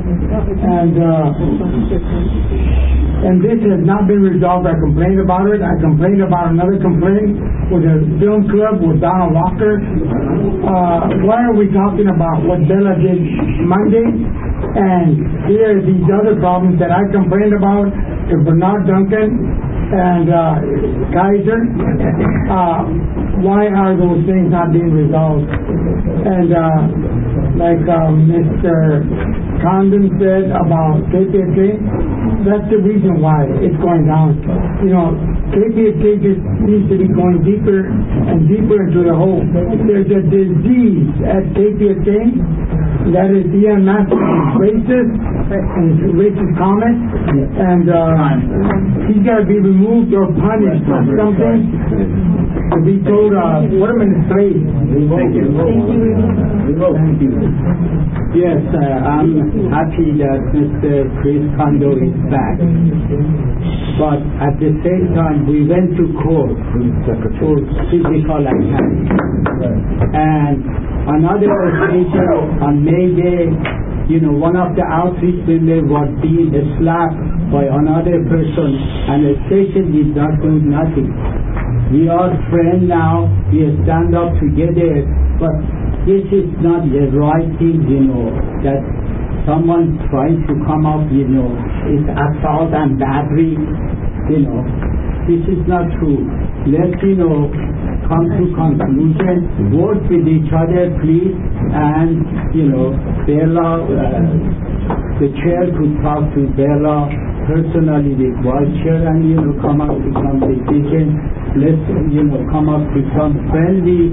And this has not been resolved. I complained about it. I complained about another complaint with a film club with Donald Walker. Why are we talking about what Bella did Monday? And here are these other problems that I complained about to Bernard Duncan and Kaiser. Why are those things not being resolved? And like Mr. Condon said about KPFK, that's the reason why it's going down. You know, KPFK just seems to be going deeper and deeper into the hole. There's a disease at KPFK that is Ian Masters racist and racist comments, and he's got to be removed or punished for something. To be told, put him in the place. thank you. Thank you. Yes, I'm happy that Mr. Chris Kondo is back. But at the same time, we went to court for physical attack. And another station on May Day, one of the outreach members was being slapped by another person, and the station did not do nothing. We are friends now, we stand up together, but this is not the right thing, that someone trying to come up, it's assault and battery, this is not true. Let's, come to conclusion, work with each other, please, and, Bella, the chair could talk to Bella, personally the vice chair, and, come up to some decision. Let's, come up to some friendly,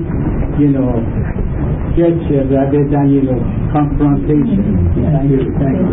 gesture rather than, confrontation. Thank you.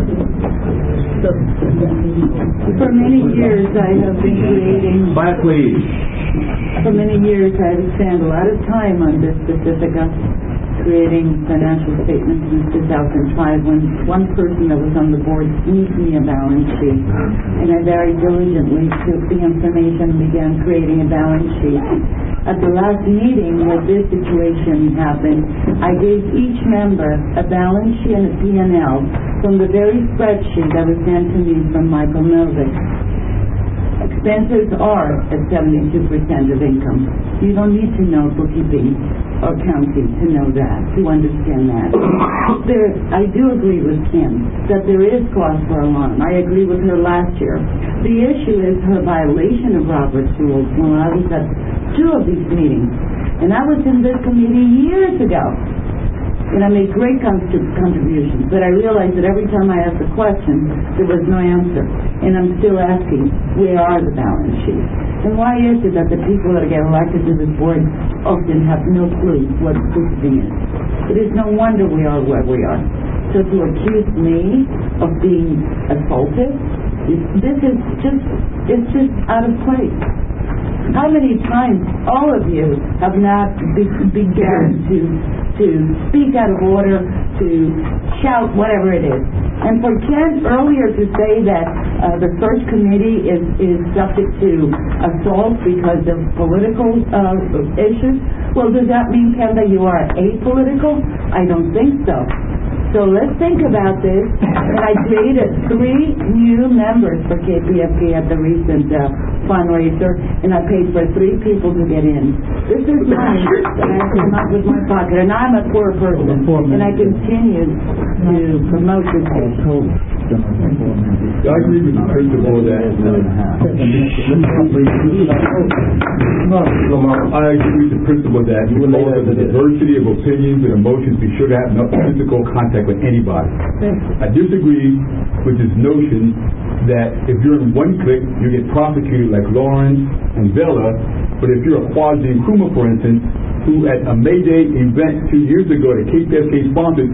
For many years I have been creating... Quiet, please. For many years I have spent a lot of time on this specific creating financial statements since 2005 when one person that was on the board sneaked me a balance sheet, and I very diligently took the information and began creating a balance sheet. At the last meeting where this situation happened, I gave each member a balance sheet and a P&L from the very spreadsheet that was sent to me from Michael Melvick. Expenses are at 72% of income. You don't need to know bookkeeping or accounting to know that, to understand that. I do agree with Kim that there is cause for alarm. I agree with her last year. The issue is her violation of Robert's rules when I was at 2 of these meetings. And I was in this committee years ago. And I made great contributions, but I realized that every time I asked a question, there was no answer. And I'm still asking, where are the balance sheets? And why is it that the people that get elected to this board often have no clue what bookkeeping is? It is no wonder we are where we are. So to accuse me of being assaulted this is it's just out of place. How many times all of you have not begun to speak out of order, to shout, whatever it is. And for Ken earlier to say that the search committee is subject to assault because of political issues, well, does that mean, Ken, that you are apolitical? I don't think so. So let's think about this. And I created 3 new members for KPFK at the recent fundraiser, and I paid for 3 people to get in. This is money that I came up with my pocket, and I'm a poor person, and I continue to promote this issue. I agree with the principle that I agree with the principle that because of the diversity of opinions and emotions, we should have no physical contact with anybody. I disagree with this notion that if you're in one clique, you get prosecuted like Lawrence and Vela, but if you're a Quasi Nkrumah, for instance, who at a May Day event 2 years ago that KPFK sponsored,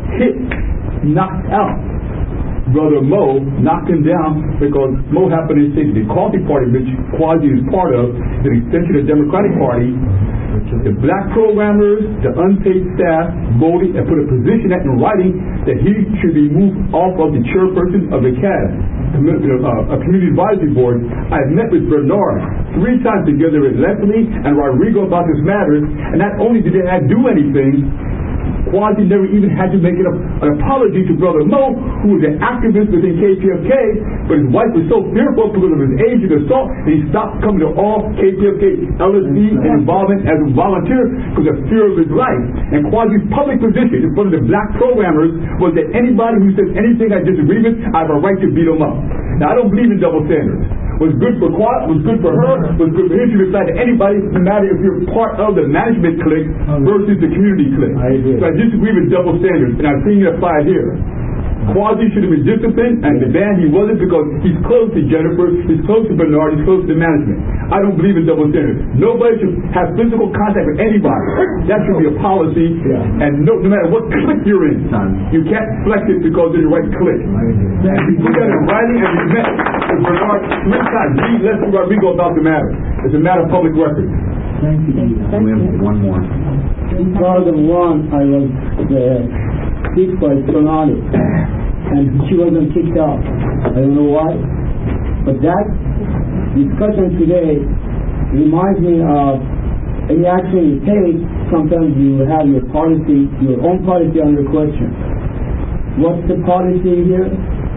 knocked out Brother Mo, knocked him down because Mo happened to say the Coffee Party, which Quasi is part of, is an extension of the Democratic Party. The black programmers, the unpaid staff voted and put a position in writing that he should be moved off of the chairperson of the CAD, a community advisory board. I have met with Bernard 3 times together with Leslie and Rodrigo about this matter, and not only did they not do anything, Quasi never even had to make an apology to Brother Mo, who was an activist within KPFK, but his wife was so fearful because of his age and assault that he stopped coming to all KPFK LSD and involvement as a volunteer because of fear of his life. And Quasi's public position in front of the black programmers was that anybody who says anything I disagree with, I have a right to beat them up. Now, I don't believe in double standards. What's good for Quad, what's good for her, what's good for him, should apply to anybody, no matter if you're part of the management clique versus the community clique. So I disagree with double standards, and I've seen it applied here. Quasi should have been disciplined, and the band he wasn't because he's close to Jennifer, he's close to Bernard, he's close to the management. I don't believe in double standards. Nobody should have physical contact with anybody. That should be a policy, and no matter what clique you're in, you can't flex it because you're in the right clique. And we put that in writing, and we met with Bernard 3 times. Leslie Rodrigo about the matter. It's a matter of public record. Thank you. We have one more. In 2001, I was kicked by Sonali, and she wasn't kicked out. I don't know why, but that discussion today reminds me of any action you take. Sometimes you have your policy, your own policy under question. What's the policy here?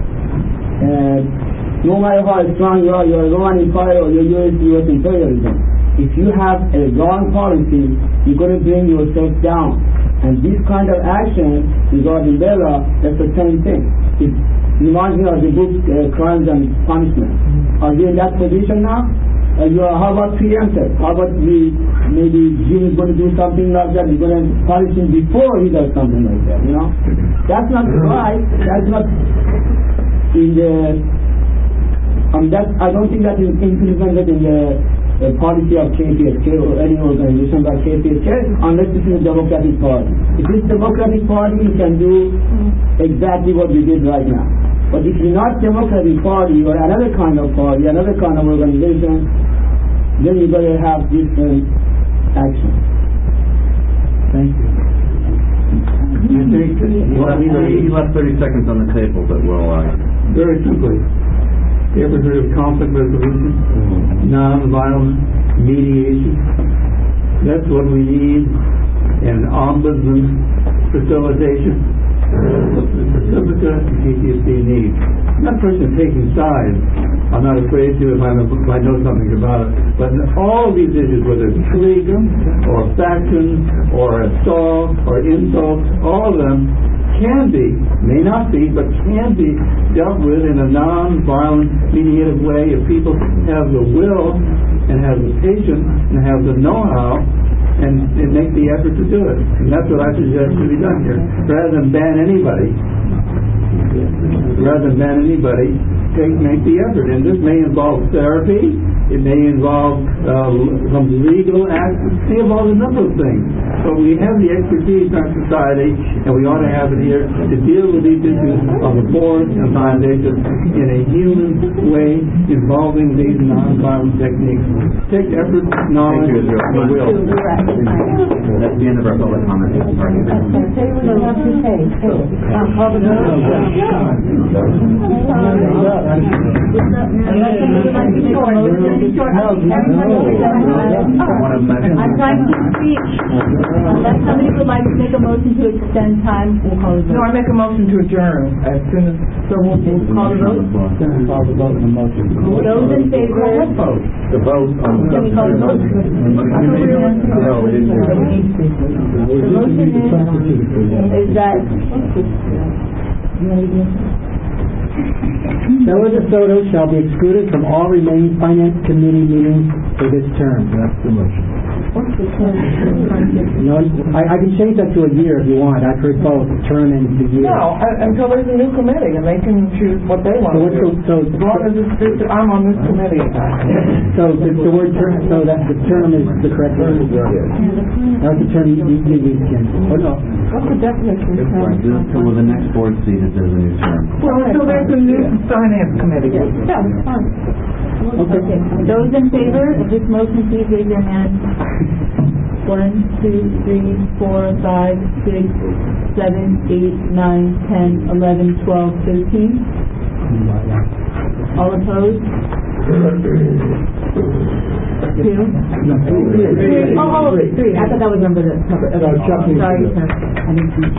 And no matter how strong you are Roman Empire or you're U.S. imperialism. If you have a wrong policy, you're going to bring yourself down. And this kind of action regarding Bella, that's the same thing. It reminds me of the book Crimes and Punishment. Are you in that position now? How about preemptive? How about maybe Jim is going to do something like that? You're going to punish him before he does something like that, you know? That's not right. That's not in the... I don't think that is implemented in the policy of KPFK or any organization like KPFK unless it is a Democratic Party. If it's Democratic Party, you can do exactly what we did right now. But if you're not Democratic Party or another kind of party, another kind of organization, then you better have different action. Thank you. You left 30 seconds on the table, but we'll... Very simply. You ever heard of conflict resolution? Non-violent mediation? That's what we need in ombudsman facilitation. Pacifica and KPFK needs. I'm not a person taking sides. I'm not afraid to if I know something about it. But all of these issues, whether it's clique or faction or assault or insult, all of them can be, may not be, but can be dealt with in a non-violent, mediative way if people have the will and have the patience and have the know-how and make the effort to do it. And that's what I suggest to be done here. Rather than ban anybody, rather than anybody, make the effort. And this may involve therapy, it may involve some legal act, it may involve a number of things. But we have the expertise in our society, and we ought to have it here to deal with these issues of the board and foundation in a human way involving these nonviolent techniques. Take effort, knowledge, and will. That's the end of our public comment. Say what you have to say. I'm trying to speak. Unless somebody would like to make a motion to extend time, we'll call it. No, I make a motion to adjourn as soon as. So we'll call the vote. Call the vote on the motion. Those in favor? The vote on the... Can we call the vote? No, we didn't do that. The motion is that... Stella DeSoto shall be excluded from all remaining finance committee meetings for this term. That's the motion. No, I can change that to a year if you want. I've heard both, term and the year. No, until there's a new committee and they can choose what they want to do. As long as it's, I'm on this committee. So the word term, so that the term is the correct word. That's the term you use, Ken. Oh, no. What's the definition of term? Until the next board seat, if there's a new term. Well, until there's a new finance committee. Yeah, fine. Okay. Those in favor of this motion, please raise your hand. 1, 2, 3, 4, 5, 6, 7, 8, 9, 10, 11, 12, 13. All opposed? 2? 3. Oh, 3. I thought that was number that covered. Okay. Sorry, sir. I didn't see.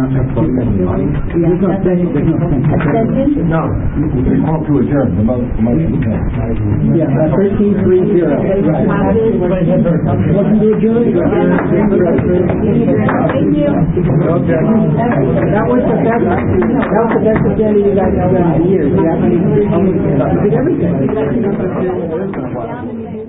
Abstention? No, we call to adjourn, the motion passed. Yeah, 13-3-0. Motion to adjourn? Thank you. That was the best agenda you guys have done in years. You did everything.